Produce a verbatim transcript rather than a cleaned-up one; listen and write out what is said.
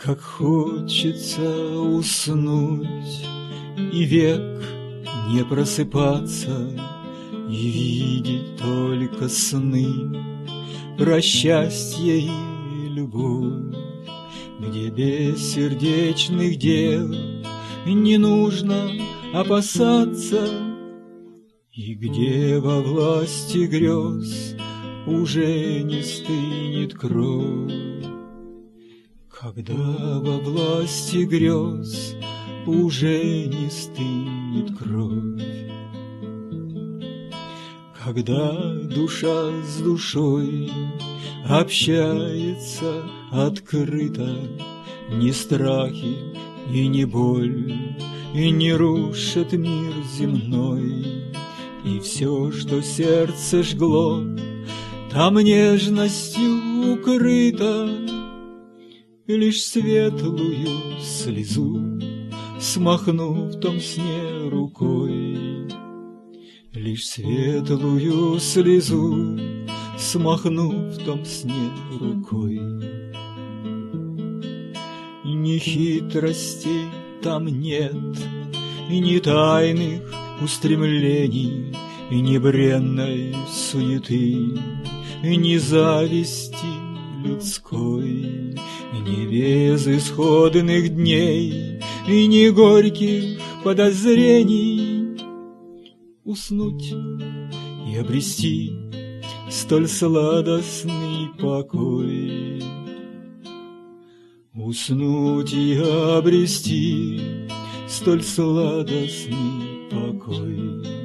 Как хочется уснуть и век не просыпаться, и видеть только сны про счастье и любовь, где без сердечных дел не нужно опасаться, и где во власти грез уже не стынет кровь. Когда во власти грез уже не стынет кровь. Когда душа с душой общается открыто, ни страхи и ни боль, и не рушат мир земной, и все, что сердце жгло, там нежностью укрыто, лишь светлую слезу смахнув в том сне рукой, лишь светлую слезу смахнув в том сне рукой. И ни хитростей там нет, и ни тайных устремлений, и ни бренной суеты, и ни зависти людской, и ни безысходных дней, и ни горьких подозрений. Уснуть и обрести столь сладостный покой, уснуть и обрести столь сладостный покой.